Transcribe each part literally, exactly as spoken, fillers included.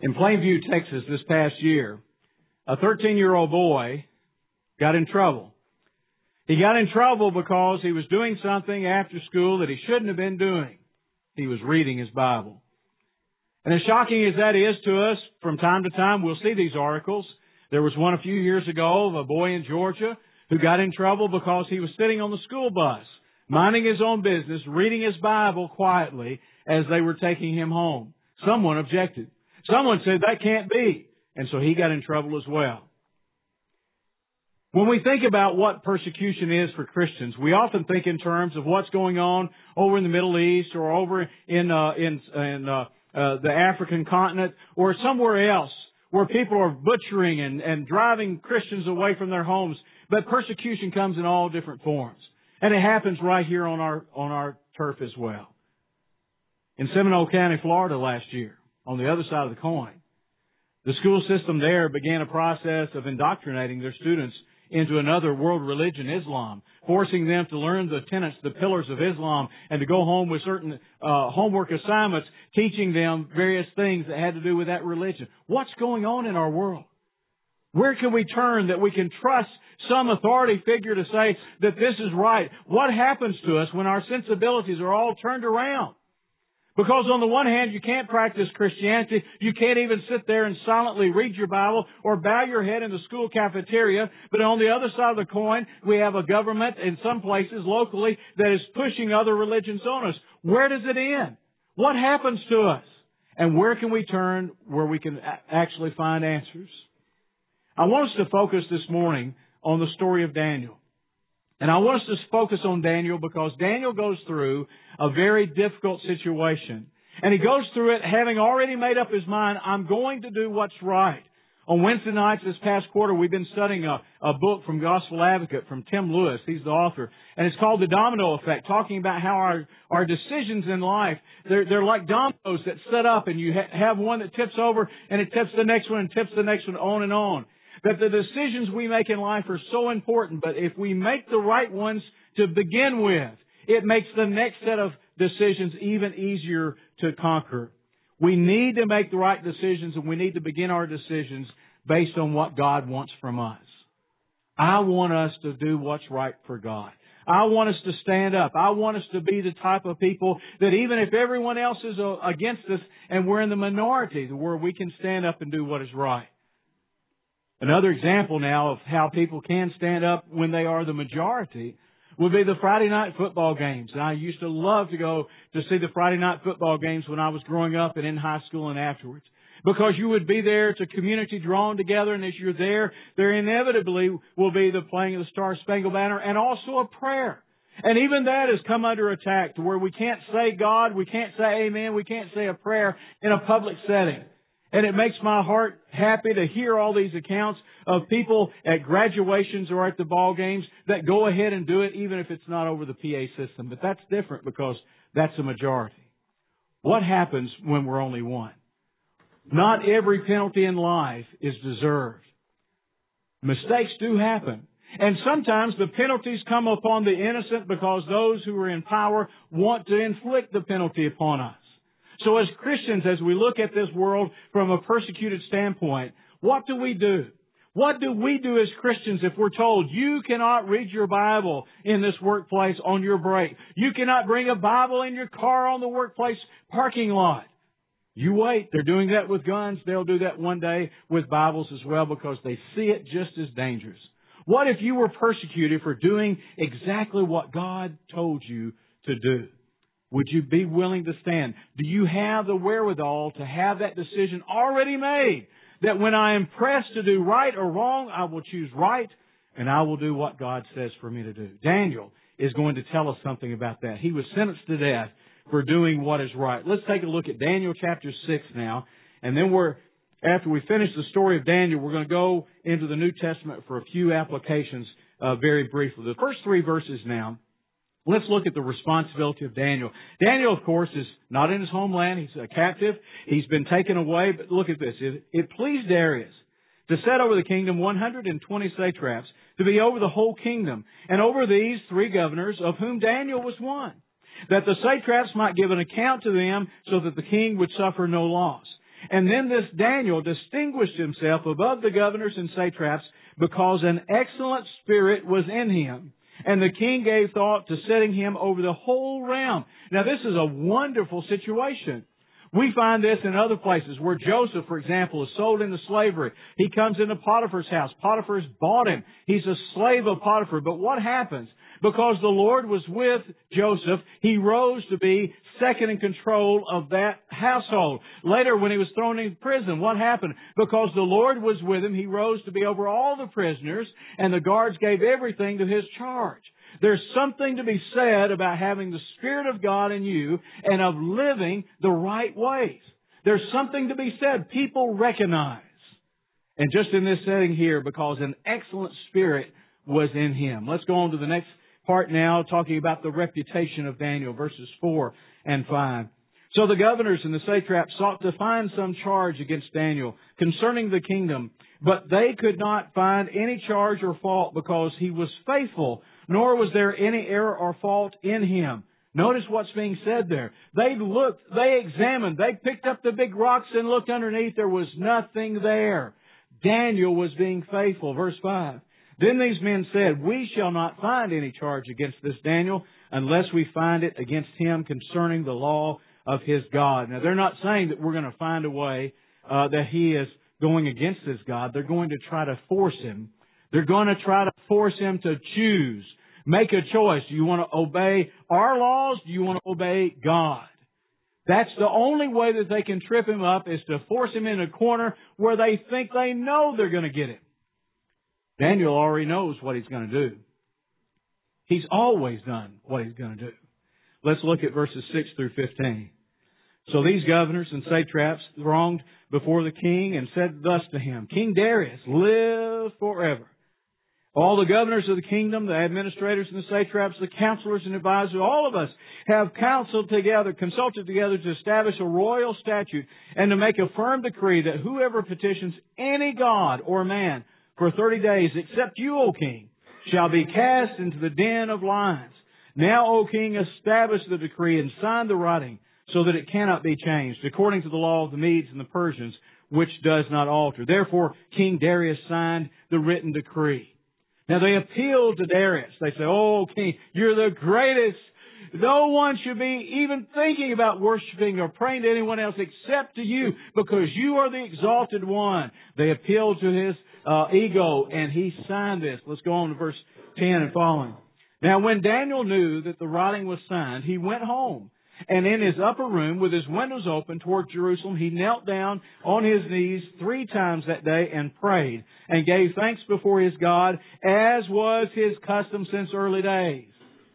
In Plainview, Texas, this past year, a thirteen-year-old boy got in trouble. He got in trouble because he was doing something after school that he shouldn't have been doing. He was reading his Bible. And as shocking as that is to us, from time to time we'll see these articles. There was one a few years ago of a boy in Georgia who got in trouble because he was sitting on the school bus, minding his own business, reading his Bible quietly as they were taking him home. Someone objected. Someone said that can't be. And so he got in trouble as well. When we think about what persecution is for Christians, we often think in terms of what's going on over in the Middle East or over in uh, in, in uh, uh, the African continent or somewhere else where people are butchering and, and driving Christians away from their homes. But persecution comes in all different forms. And it happens right here on our on our turf as well. In Seminole County, Florida last year, on the other side of the coin, the school system there began a process of indoctrinating their students into another world religion, Islam, forcing them to learn the tenets, the pillars of Islam, and to go home with certain uh, homework assignments, teaching them various things that had to do with that religion. What's going on in our world? Where can we turn that we can trust some authority figure to say that this is right? What happens to us when our sensibilities are all turned around? Because on the one hand, you can't practice Christianity. You can't even sit there and silently read your Bible or bow your head in the school cafeteria. But on the other side of the coin, we have a government in some places locally that is pushing other religions on us. Where does it end? What happens to us? And where can we turn where we can actually find answers? I want us to focus this morning on the story of Daniel. And I want us to focus on Daniel because Daniel goes through a very difficult situation. And he goes through it having already made up his mind, I'm going to do what's right. On Wednesday nights this past quarter, we've been studying a, a book from Gospel Advocate from Tim Lewis. He's the author. And it's called The Domino Effect, talking about how our, our decisions in life, they're, they're like dominoes that set up and you ha- have one that tips over and it tips the next one and tips the next one on and on. That the decisions we make in life are so important, but if we make the right ones to begin with, it makes the next set of decisions even easier to conquer. We need to make the right decisions, and we need to begin our decisions based on what God wants from us. I want us to do what's right for God. I want us to stand up. I want us to be the type of people that even if everyone else is against us and we're in the minority, where we can stand up and do what is right. Another example now of how people can stand up when they are the majority would be the Friday night football games. And I used to love to go to see the Friday night football games when I was growing up and in high school and afterwards. Because you would be there, it's a community drawn together, and as you're there, there inevitably will be the playing of the Star Spangled Banner and also a prayer. And even that has come under attack to where we can't say God, we can't say amen, we can't say a prayer in a public setting. And it makes my heart happy to hear all these accounts of people at graduations or at the ball games that go ahead and do it even if it's not over the P A system. But that's different because that's a majority. What happens when we're only one? Not every penalty in life is deserved. Mistakes do happen. And sometimes the penalties come upon the innocent because those who are in power want to inflict the penalty upon us. So as Christians, as we look at this world from a persecuted standpoint, what do we do? What do we do as Christians if we're told you cannot read your Bible in this workplace on your break? You cannot bring a Bible in your car on the workplace parking lot. You wait. They're doing that with guns. They'll do that one day with Bibles as well because they see it just as dangerous. What if you were persecuted for doing exactly what God told you to do? Would you be willing to stand? Do you have the wherewithal to have that decision already made? That when I am pressed to do right or wrong, I will choose right and I will do what God says for me to do. Daniel is going to tell us something about that. He was sentenced to death for doing what is right. Let's take a look at Daniel chapter six now. And then we're, after we finish the story of Daniel, we're going to go into the New Testament for a few applications uh, very briefly. The first three verses now. Let's look at the responsibility of Daniel. Daniel, of course, is not in his homeland. He's a captive. He's been taken away. But look at this. It, it pleased Darius to set over the kingdom one hundred twenty satraps to be over the whole kingdom, and over these three governors, of whom Daniel was one, that the satraps might give an account to them so that the king would suffer no loss. And then this Daniel distinguished himself above the governors and satraps because an excellent spirit was in him. And the king gave thought to setting him over the whole realm. Now this is a wonderful situation. We find this in other places where Joseph, for example, is sold into slavery. He comes into Potiphar's house. Potiphar has bought him. He's a slave of Potiphar. But what happens? Because the Lord was with Joseph, he rose to be second in control of that household. Later, when he was thrown into prison, what happened? Because the Lord was with him, he rose to be over all the prisoners, and the guards gave everything to his charge. There's something to be said about having the Spirit of God in you and of living the right ways. There's something to be said. People recognize. And just in this setting here, because an excellent spirit was in him. Let's go on to the next part now, talking about the reputation of Daniel, verses four and five. So the governors and the satraps sought to find some charge against Daniel concerning the kingdom, but they could not find any charge or fault because he was faithful, nor was there any error or fault in him. Notice what's being said there. They looked, they examined, they picked up the big rocks and looked underneath. There was nothing there. Daniel was being faithful. Verse five. Then these men said, we shall not find any charge against this Daniel unless we find it against him concerning the law of his God. Now, they're not saying that we're going to find a way uh, that he is going against his God. They're going to try to force him. They're going to try to force him to choose. Make a choice. Do you want to obey our laws? Do you want to obey God? That's the only way that they can trip him up, is to force him in a corner where they think they know they're going to get him. Daniel already knows what he's going to do. He's always done what he's going to do. Let's look at verses six through fifteen. So these governors and satraps thronged before the king and said thus to him, King Darius, live forever. All the governors of the kingdom, the administrators and the satraps, the counselors and advisors, all of us have counseled together, consulted together to establish a royal statute and to make a firm decree that whoever petitions any god or man for thirty days, except you, O king, shall be cast into the den of lions. Now, O king, establish the decree and sign the writing so that it cannot be changed, according to the law of the Medes and the Persians, which does not alter. Therefore, King Darius signed the written decree. Now, they appeal to Darius. They say, oh, king, you're the greatest. No one should be even thinking about worshiping or praying to anyone else except to you, because you are the exalted one. They appeal to his uh, ego, and he signed this. Let's go on to verse ten and following. Now, when Daniel knew that the writing was signed, he went home. And in his upper room, with his windows open toward Jerusalem, he knelt down on his knees three times that day and prayed and gave thanks before his God, as was his custom since early days.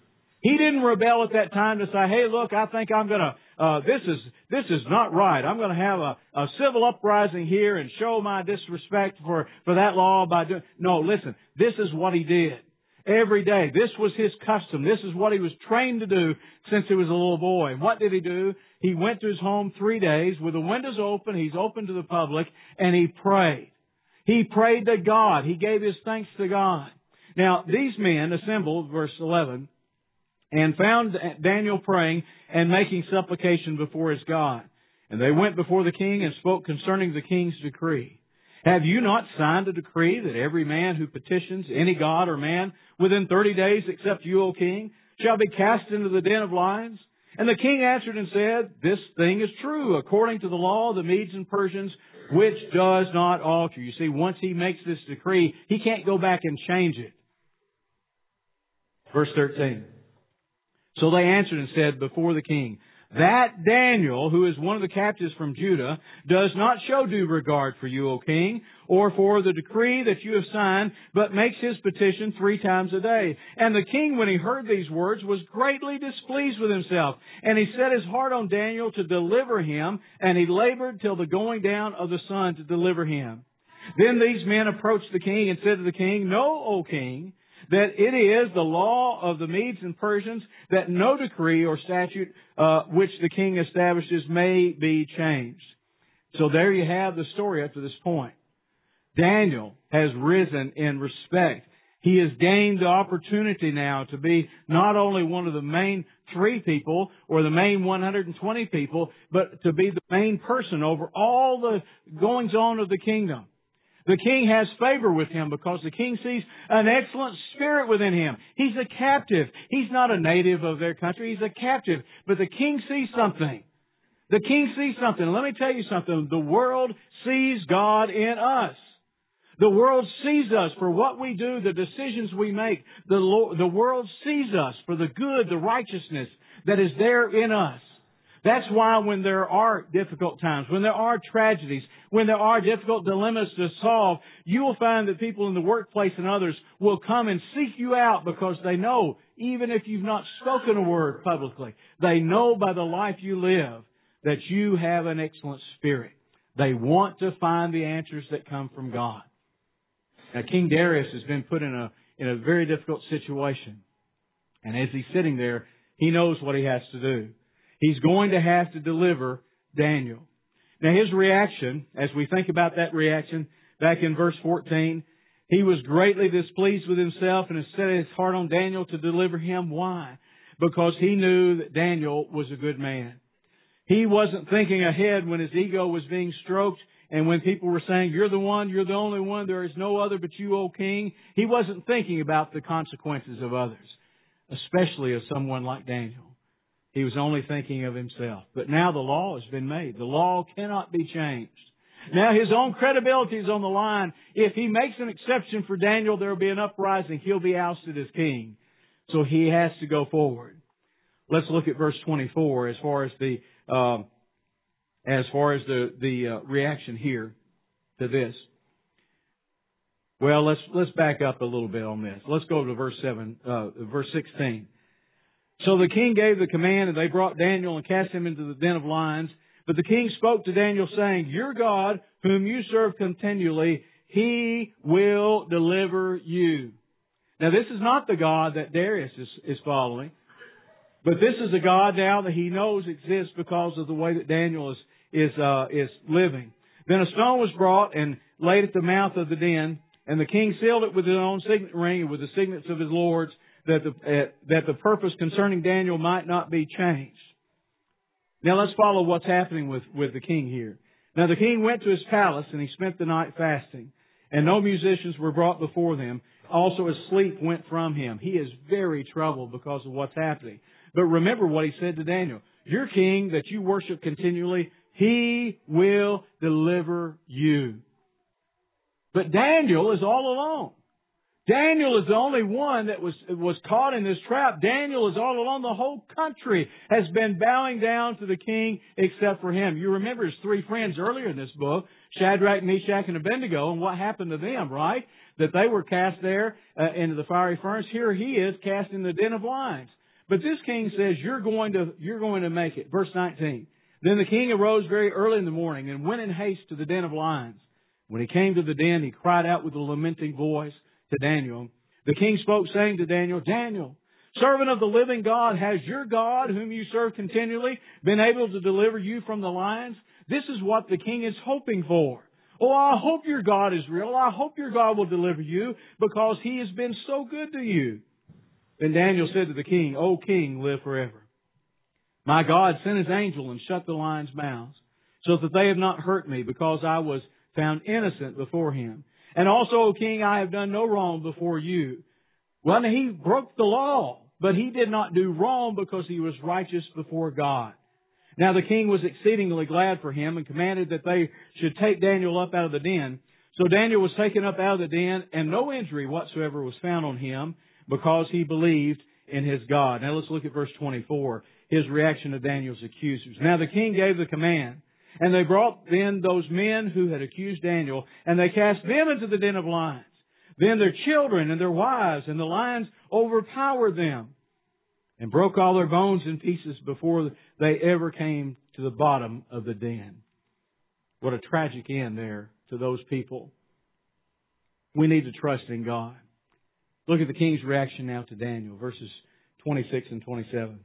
He didn't rebel at that time to say, hey, look, I think I'm going to, uh, this is, this is not right. I'm going to have a, a civil uprising here and show my disrespect for, for that law by doing, no, listen, this is what he did. Every day. This was his custom. This is what he was trained to do since he was a little boy. And what did he do? He went to his home three days with the windows open. He's open to the public, and he prayed. He prayed to God. He gave his thanks to God. Now, these men assembled, verse eleven, and found Daniel praying and making supplication before his God. And they went before the king and spoke concerning the king's decree. Have you not signed a decree that every man who petitions any god or man within thirty days, except you, O king, shall be cast into the den of lions? And the king answered and said, this thing is true, according to the law of the Medes and Persians, which does not alter. You see, once he makes this decree, he can't go back and change it. Verse thirteen. So they answered and said before the king, that Daniel, who is one of the captives from Judah, does not show due regard for you, O king, or for the decree that you have signed, but makes his petition three times a day. And the king, when he heard these words, was greatly displeased with himself. And he set his heart on Daniel to deliver him, and he labored till the going down of the sun to deliver him. Then these men approached the king and said to the king, know, O king, that it is the law of the Medes and Persians that no decree or statute uh, which the king establishes may be changed. So there you have the story up to this point. Daniel has risen in respect He has gained the opportunity now to be not only one of the main three people or the main one hundred twenty people, but to be the main person over all the goings on of the kingdom. The king has favor with him because the king sees an excellent spirit within him. He's a captive. He's not a native of their country. He's a captive. But the king sees something. The king sees something. Let me tell you something. The world sees God in us. The world sees us for what we do, the decisions we make. The, Lord, the world sees us for the good, the righteousness that is there in us. That's why when there are difficult times, when there are tragedies, when there are difficult dilemmas to solve, you will find that people in the workplace and others will come and seek you out because they know, even if you've not spoken a word publicly, they know by the life you live that you have an excellent spirit. They want to find the answers that come from God. Now, King Darius has been put in a in a very difficult situation. And as he's sitting there, he knows what he has to do. He's going to have to deliver Daniel. Now, his reaction, as we think about that reaction, back in verse fourteen, he was greatly displeased with himself and has set his heart on Daniel to deliver him. Why? Because he knew that Daniel was a good man. He wasn't thinking ahead when his ego was being stroked. And when people were saying, you're the one, you're the only one, there is no other but you, O king, he wasn't thinking about the consequences of others, especially of someone like Daniel. He was only thinking of himself. But now the law has been made. The law cannot be changed. Now his own credibility is on the line. If he makes an exception for Daniel, there will be an uprising. He'll be ousted as king. So he has to go forward. Let's look at verse twenty-four as far as the... Uh, As far as the the uh, reaction here to this. Well, let's let's back up a little bit on this. Let's go to verse seven, uh, verse sixteen. So the king gave the command, and they brought Daniel and cast him into the den of lions. But the king spoke to Daniel, saying, "Your God, whom you serve continually, He will deliver you." Now, this is not the God that Darius is, is following. But this is a God now that he knows exists because of the way that Daniel is is uh, is living. Then a stone was brought and laid at the mouth of the den, and the king sealed it with his own signet ring and with the signets of his lords, that the uh, that the purpose concerning Daniel might not be changed. Now let's follow what's happening with with the king here. Now the king went to his palace and he spent the night fasting, and no musicians were brought before them. Also his sleep went from him. He is very troubled because of what's happening. But remember what he said to Daniel. Your king that you worship continually, he will deliver you. But Daniel is all alone. Daniel is the only one that was, was caught in this trap. Daniel is all alone. The whole country has been bowing down to the king except for him. You remember his three friends earlier in this book, Shadrach, Meshach, and Abednego, and what happened to them, right? That they were cast there uh, into the fiery furnace. Here he is cast in the den of lions. But this king says, you're going to, you're going to make it. Verse nineteen. Then the king arose very early in the morning and went in haste to the den of lions. When he came to the den, he cried out with a lamenting voice to Daniel. The king spoke, saying to Daniel, Daniel, servant of the living God, has your God, whom you serve continually, been able to deliver you from the lions? This is what the king is hoping for. Oh, I hope your God is real. I hope your God will deliver you because he has been so good to you. Then Daniel said to the king, O king, live forever. My God sent his angel and shut the lions' mouths, so that they have not hurt me, because I was found innocent before him. And also, O king, I have done no wrong before you. Well, he broke the law, but he did not do wrong because he was righteous before God. Now the king was exceedingly glad for him and commanded that they should take Daniel up out of the den. So Daniel was taken up out of the den, and no injury whatsoever was found on him, because he believed in his God. Now let's look at verse twenty-four, his reaction to Daniel's accusers. Now the king gave the command, and they brought then those men who had accused Daniel, and they cast them into the den of lions. Then their children and their wives and the lions overpowered them and broke all their bones in pieces before they ever came to the bottom of the den. What a tragic end there to those people. We need to trust in God. Look at the king's reaction now to Daniel, verses twenty-six and twenty-seven.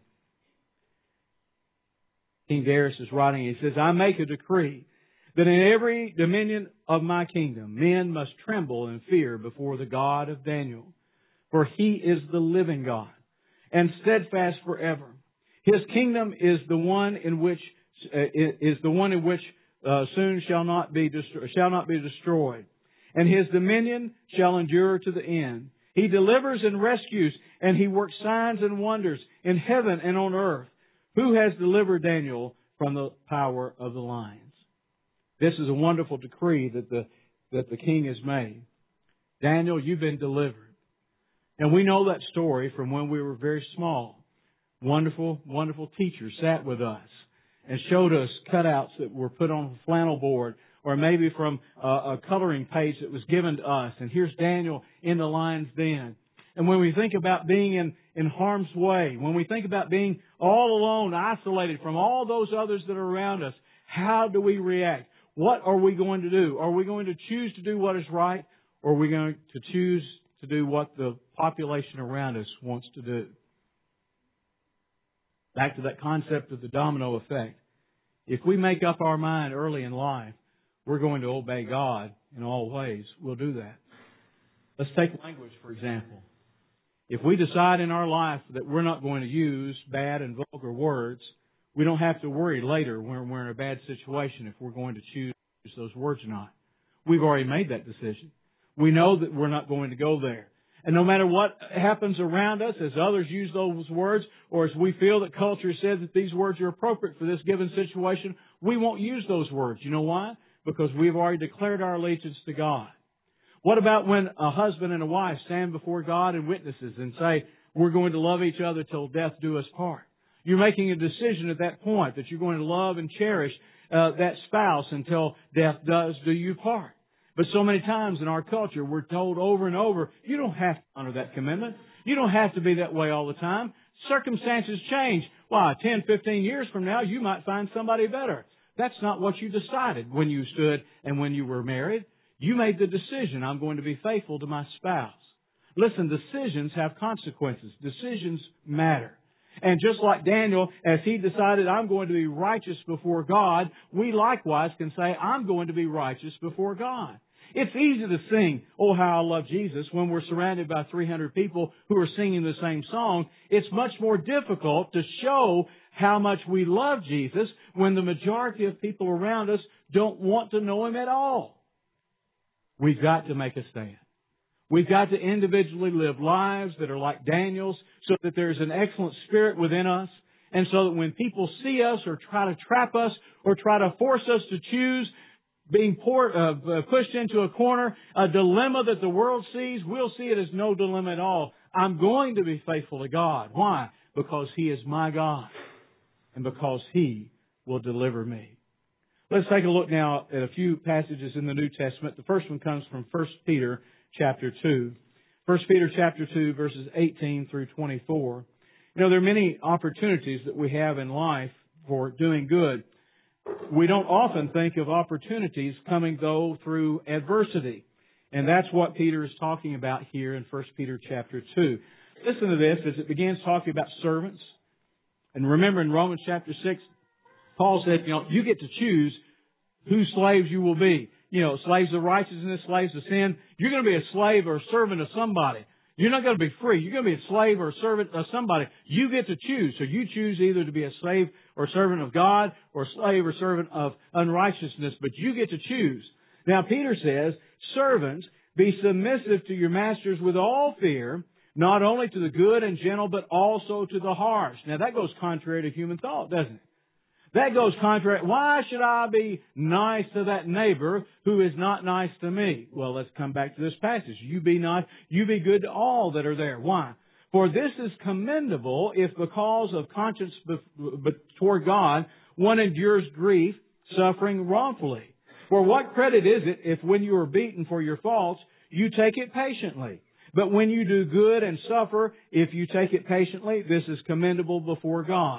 King Darius is writing, he says, I make a decree that in every dominion of my kingdom, men must tremble and fear before the God of Daniel, for He is the living God, and steadfast forever. His kingdom is the one in which uh, is the one in which uh, soon shall not be destro- shall not be destroyed, and His dominion shall endure to the end. He delivers and rescues, and He works signs and wonders in heaven and on earth. Who has delivered Daniel from the power of the lions? This is a wonderful decree that the that the king has made. Daniel, you've been delivered. And we know that story from when we were very small. Wonderful, wonderful teachers sat with us and showed us cutouts that were put on a flannel board, or maybe from a, a coloring page that was given to us. And here's Daniel in the lion's den. And when we think about being in, in harm's way, when we think about being all alone, isolated from all those others that are around us, how do we react? What are we going to do? Are we going to choose to do what is right, or are we going to choose to do what the population around us wants to do? Back to that concept of the domino effect. If we make up our mind early in life, we're going to obey God in all ways, we'll do that. Let's take language, for example. If we decide in our life that we're not going to use bad and vulgar words, we don't have to worry later when we're in a bad situation if we're going to choose those words or not. We've already made that decision. We know that we're not going to go there. And no matter what happens around us, as others use those words, or as we feel that culture says that these words are appropriate for this given situation, we won't use those words. You know why? Because we've already declared our allegiance to God. What about when a husband and a wife stand before God and witnesses and say, we're going to love each other till death do us part? You're making a decision at that point that you're going to love and cherish uh, that spouse until death does do you part. But so many times in our culture, we're told over and over, you don't have to honor that commitment. You don't have to be that way all the time. Circumstances change. Why, ten, fifteen years from now, you might find somebody better. That's not what you decided when you stood and when you were married. You made the decision, I'm going to be faithful to my spouse. Listen, decisions have consequences. Decisions matter. And just like Daniel, as he decided, I'm going to be righteous before God, we likewise can say, I'm going to be righteous before God. It's easy to sing, Oh, How I Love Jesus, when we're surrounded by three hundred people who are singing the same song. It's much more difficult to show how much we love Jesus when the majority of people around us don't want to know Him at all. We've got to make a stand. We've got to individually live lives that are like Daniel's, so that there's an excellent spirit within us, and so that when people see us or try to trap us or try to force us to choose being poured, uh, pushed into a corner, a dilemma that the world sees, we'll see it as no dilemma at all. I'm going to be faithful to God. Why? Because He is my God, and because He will deliver me. Let's take a look now at a few passages in the New Testament. The first one comes from First Peter chapter two. First Peter chapter two, verses eighteen through twenty-four. You know, there are many opportunities that we have in life for doing good. We don't often think of opportunities coming, though, through adversity. And that's what Peter is talking about here in First Peter chapter two. Listen to this as it begins talking about servants. And remember in Romans chapter six, Paul said, you know, you get to choose whose slaves you will be. You know, slaves of righteousness, slaves of sin. You're going to be a slave or a servant of somebody. You're not going to be free. You're going to be a slave or a servant of somebody. You get to choose. So you choose either to be a slave or servant of God or a slave or servant of unrighteousness, but you get to choose. Now, Peter says, servants, be submissive to your masters with all fear, not only to the good and gentle, but also to the harsh. Now, that goes contrary to human thought, doesn't it? That goes contrary. Why should I be nice to that neighbor who is not nice to me? Well, let's come back to this passage. You be nice, you be good to all that are there. Why? For this is commendable if because of conscience toward God, one endures grief, suffering wrongfully. For what credit is it if when you are beaten for your faults, you take it patiently? But when you do good and suffer, if you take it patiently, this is commendable before God.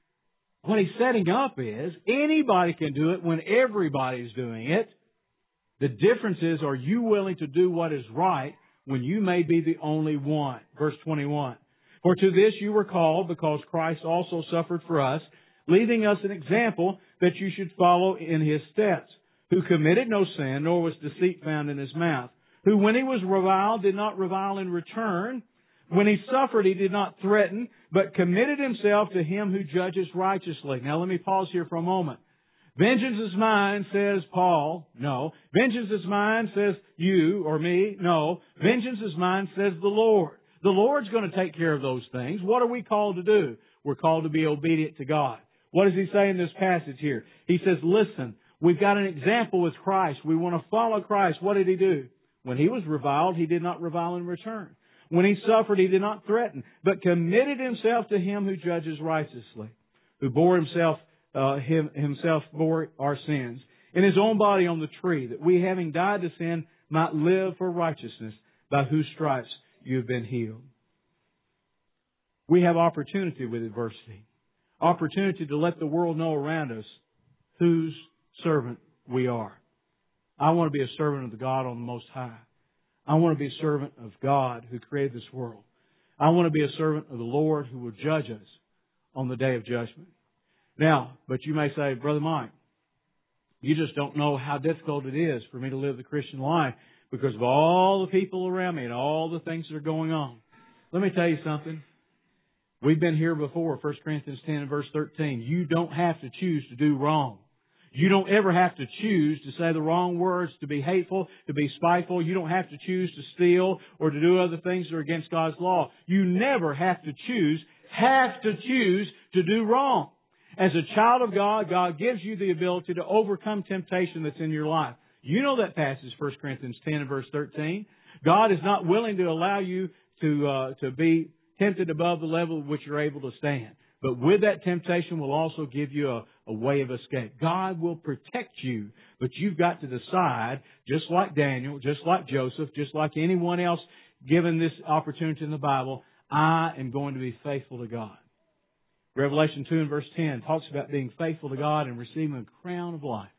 What he's setting up is anybody can do it when everybody's doing it. The difference is, are you willing to do what is right when you may be the only one? Verse twenty-one. For to this you were called, because Christ also suffered for us, leaving us an example that you should follow in His steps, who committed no sin, nor was deceit found in His mouth, who when He was reviled did not revile in return, When He suffered, He did not threaten, but committed Himself to Him who judges righteously. Now let me pause here for a moment. Vengeance is mine, says Paul. No. Vengeance is mine, says you or me. No. Vengeance is mine, says the Lord. The Lord's going to take care of those things. What are we called to do? We're called to be obedient to God. What does He say in this passage here? He says, listen, we've got an example with Christ. We want to follow Christ. What did He do? When He was reviled, He did not revile in return. When He suffered, He did not threaten, but committed Himself to Him who judges righteously, who bore Himself, uh, him, Himself bore our sins in His own body on the tree, that we, having died to sin, might live for righteousness, by whose stripes you have been healed. We have opportunity with adversity. Opportunity to let the world know around us whose servant we are. I want to be a servant of the God on the Most High. I want to be a servant of God who created this world. I want to be a servant of the Lord who will judge us on the day of judgment. Now, but you may say, Brother Mike, you just don't know how difficult it is for me to live the Christian life because of all the people around me and all the things that are going on. Let me tell you something. We've been here before, First Corinthians ten and verse thirteen. You don't have to choose to do wrong. You don't ever have to choose to say the wrong words, to be hateful, to be spiteful. You don't have to choose to steal or to do other things that are against God's law. You never have to choose, have to choose to do wrong. As a child of God, God gives you the ability to overcome temptation that's in your life. You know that passage, First Corinthians ten and verse thirteen. God is not willing to allow you to uh, to be tempted above the level at which you're able to stand. But with that temptation will also give you a, a way of escape. God will protect you, but you've got to decide, just like Daniel, just like Joseph, just like anyone else given this opportunity in the Bible, I am going to be faithful to God. Revelation two and verse ten talks about being faithful to God and receiving a crown of life.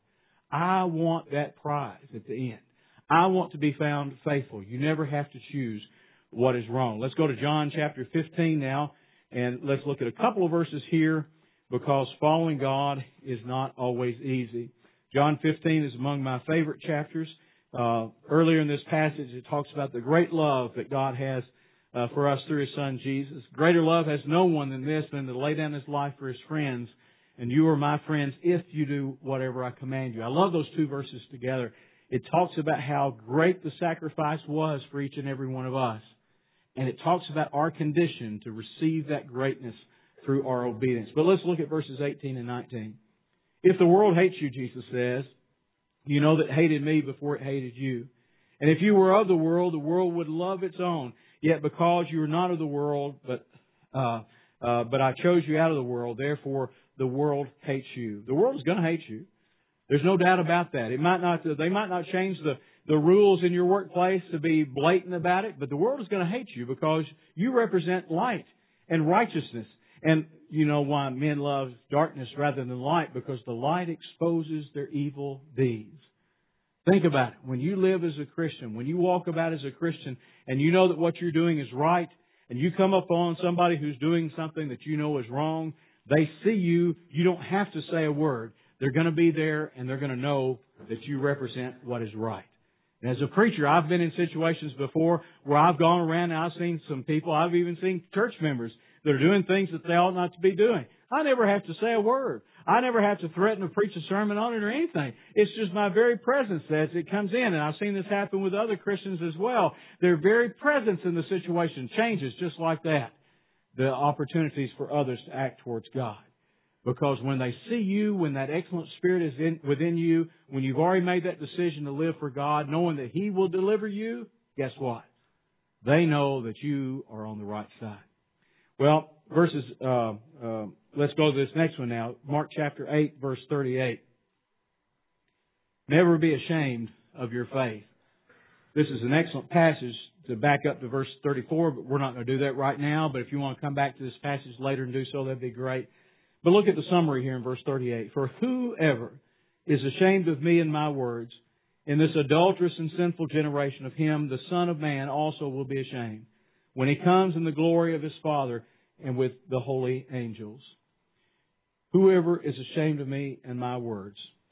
I want that prize at the end. I want to be found faithful. You never have to choose what is wrong. Let's go to John chapter fifteen now, and let's look at a couple of verses here because following God is not always easy. John fifteen is among my favorite chapters. Uh, earlier in this passage, it talks about the great love that God has uh, for us through His Son Jesus. Greater love has no one than this, than to lay down His life for His friends. And you are my friends if you do whatever I command you. I love those two verses together. It talks about how great the sacrifice was for each and every one of us. And it talks about our condition to receive that greatness through our obedience. But let's look at verses eighteen and nineteen. If the world hates you, Jesus says, you know that it hated me before it hated you. And if you were of the world, the world would love its own. Yet because you are not of the world, but uh, uh, but I chose you out of the world, therefore the world hates you. The world is going to hate you. There's no doubt about that. It might not. They might not change the the rules in your workplace to be blatant about it, but the world is going to hate you because you represent light and righteousness. And you know why men love darkness rather than light? Because the light exposes their evil deeds. Think about it. When you live as a Christian, when you walk about as a Christian, and you know that what you're doing is right, and you come upon somebody who's doing something that you know is wrong, they see you, you don't have to say a word. They're going to be there, and they're going to know that you represent what is right. And as a preacher, I've been in situations before where I've gone around and I've seen some people, I've even seen church members that are doing things that they ought not to be doing. I never have to say a word. I never have to threaten to preach a sermon on it or anything. It's just my very presence as it comes in. And I've seen this happen with other Christians as well. Their very presence in the situation changes just like that. The opportunities for others to act towards God. Because when they see you, when that excellent spirit is in, within you, when you've already made that decision to live for God, knowing that He will deliver you, guess what? They know that you are on the right side. Well, verses, uh, uh, let's go to this next one now. Mark chapter eight, verse thirty-eight. Never be ashamed of your faith. This is an excellent passage to back up to verse thirty-four, but we're not going to do that right now. But if you want to come back to this passage later and do so, that'd be great. But look at the summary here in verse thirty-eight. For whoever is ashamed of me and my words, in this adulterous and sinful generation, of him the Son of Man also will be ashamed, when He comes in the glory of His Father and with the holy angels. Whoever is ashamed of me and my words.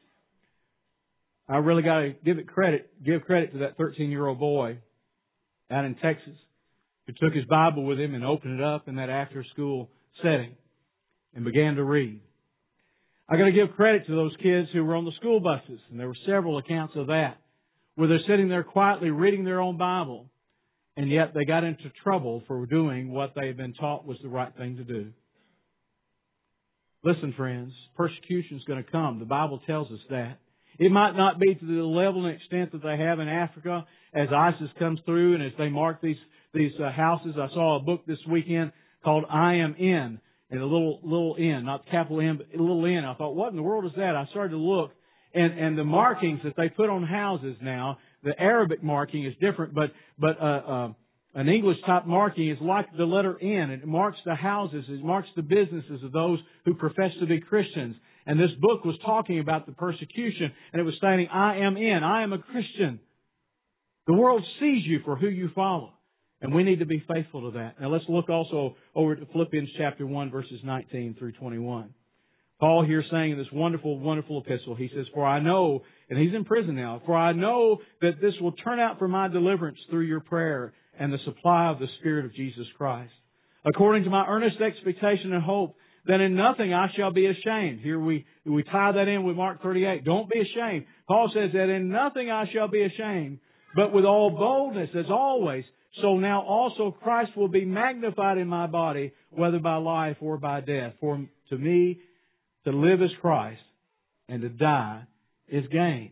I really got to give it credit, give credit to that thirteen-year-old boy out in Texas who took his Bible with him and opened it up in that after-school setting and began to read. I got to give credit to those kids who were on the school buses, and there were several accounts of that, where they're sitting there quietly reading their own Bible, and yet they got into trouble for doing what they had been taught was the right thing to do. Listen, friends, persecution is going to come. The Bible tells us that. It might not be to the level and extent that they have in Africa as ISIS comes through and as they mark these these uh, houses. I saw a book this weekend called I Am In, and a little little N, not capital N, but a little N. I thought, what in the world is that? I started to look, and and the markings that they put on houses now, the Arabic marking is different, but but uh, uh, an English type marking is like the letter N. It marks the houses, it marks the businesses of those who profess to be Christians. And this book was talking about the persecution, and it was stating, I am in, I am a Christian. The world sees you for who you follow. And we need to be faithful to that. Now let's look also over to Philippians chapter one, verses nineteen through twenty-one. Paul here saying in this wonderful, wonderful epistle, he says, for I know, and he's in prison now, for I know that this will turn out for my deliverance through your prayer and the supply of the Spirit of Jesus Christ. According to my earnest expectation and hope, that in nothing I shall be ashamed. Here we, we tie that in with Mark thirty-eight. Don't be ashamed. Paul says that in nothing I shall be ashamed, but with all boldness, as always, so now also Christ will be magnified in my body, whether by life or by death. For to me, to live is Christ, and to die is gain.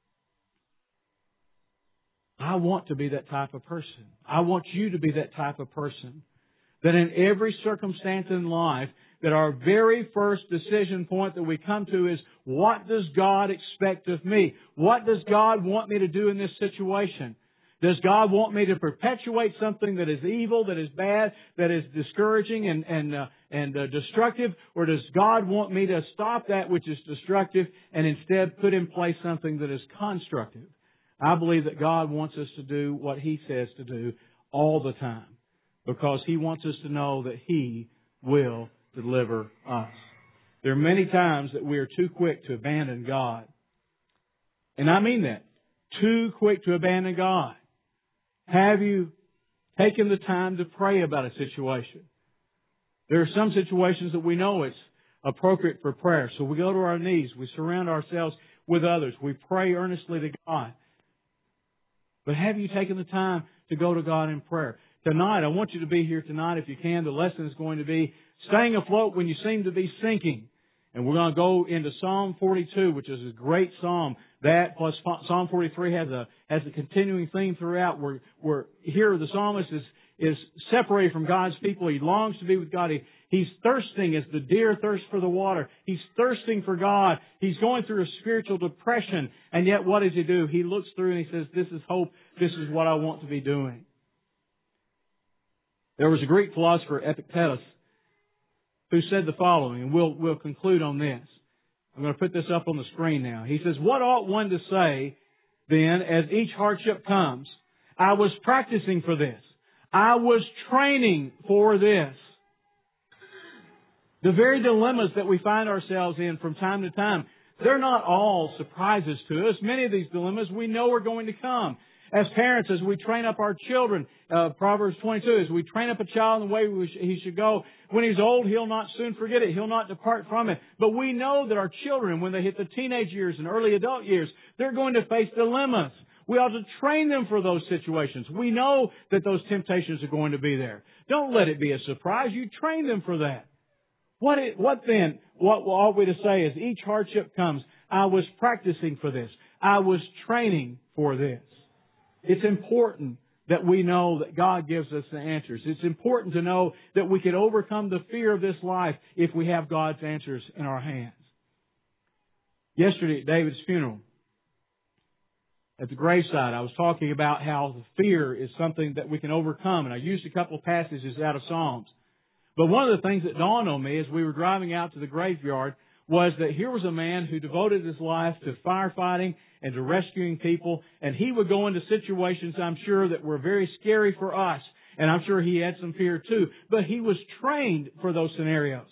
I want to be that type of person. I want you to be that type of person. That in every circumstance in life, that our very first decision point that we come to is, what does God expect of me? What does God want me to do in this situation? Does God want me to perpetuate something that is evil, that is bad, that is discouraging and and uh, and uh, destructive? Or does God want me to stop that which is destructive and instead put in place something that is constructive? I believe that God wants us to do what He says to do all the time, because He wants us to know that He will deliver us. There are many times that we are too quick to abandon God. And I mean that. Too quick to abandon God. Have you taken the time to pray about a situation? There are some situations that we know it's appropriate for prayer. So we go to our knees. We surround ourselves with others. We pray earnestly to God. But have you taken the time to go to God in prayer? Tonight, I want you to be here tonight if you can. The lesson is going to be staying afloat when you seem to be sinking. And we're going to go into Psalm forty-two, which is a great psalm. That plus Psalm forty-three has a has a continuing theme throughout. Where where here the psalmist is is separated from God's people. He longs to be with God. He, he's thirsting as the deer thirsts for the water. He's thirsting for God. He's going through a spiritual depression. And yet what does he do? He looks through and he says, this is hope. This is what I want to be doing. There was a Greek philosopher, Epictetus, who said the following, and we'll, we'll conclude on this. I'm going to put this up on the screen now. He says, what ought one to say then as each hardship comes? I was practicing for this. I was training for this. The very dilemmas that we find ourselves in from time to time, they're not all surprises to us. Many of these dilemmas we know are going to come. As parents, as we train up our children, uh, Proverbs twenty-two, as we train up a child in the way we sh- he should go, when he's old, he'll not soon forget it. He'll not depart from it. But we know that our children, when they hit the teenage years and early adult years, they're going to face dilemmas. We ought to train them for those situations. We know that those temptations are going to be there. Don't let it be a surprise. You train them for that. What, it, what then, what ought we to say as each hardship comes? I was practicing for this. I was training for this. It's important that we know that God gives us the answers. It's important to know that we can overcome the fear of this life if we have God's answers in our hands. Yesterday at David's funeral, at the graveside, I was talking about how the fear is something that we can overcome. And I used a couple of passages out of Psalms. But one of the things that dawned on me as we were driving out to the graveyard was that here was a man who devoted his life to firefighting and to rescuing people. And he would go into situations, I'm sure, that were very scary for us. And I'm sure he had some fear too. But he was trained for those scenarios.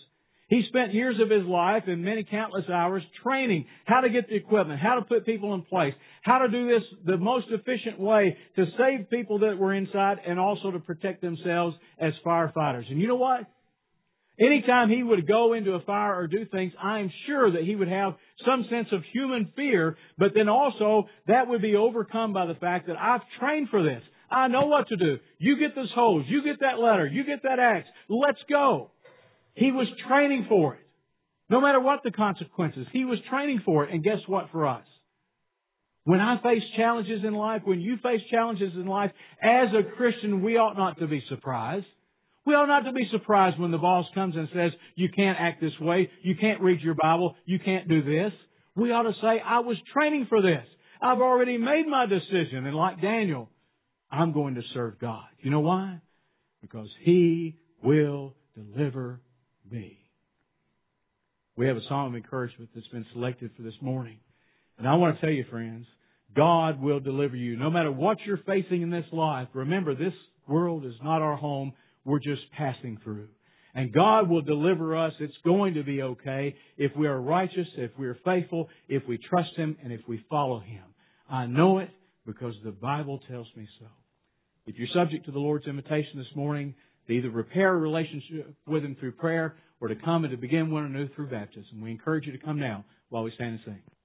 He spent years of his life and many countless hours training how to get the equipment, how to put people in place, how to do this the most efficient way to save people that were inside and also to protect themselves as firefighters. And you know what? Anytime he would go into a fire or do things, I am sure that he would have some sense of human fear, but then also that would be overcome by the fact that I've trained for this. I know what to do. You get this hose. You get that ladder. You get that axe. Let's go. He was training for it. No matter what the consequences, he was training for it. And guess what for us? When I face challenges in life, when you face challenges in life, as a Christian, we ought not to be surprised. We ought not to be surprised when the boss comes and says, you can't act this way, you can't read your Bible, you can't do this. We ought to say, I was training for this. I've already made my decision. And like Daniel, I'm going to serve God. You know why? Because He will deliver me. We have a song of encouragement that's been selected for this morning. And I want to tell you, friends, God will deliver you. No matter what you're facing in this life, remember, this world is not our home. We're just passing through. And God will deliver us. It's going to be okay if we are righteous, if we are faithful, if we trust Him, and if we follow Him. I know it because the Bible tells me so. If you're subject to the Lord's invitation this morning to either repair a relationship with Him through prayer or to come and to begin one anew through baptism, we encourage you to come now while we stand and sing.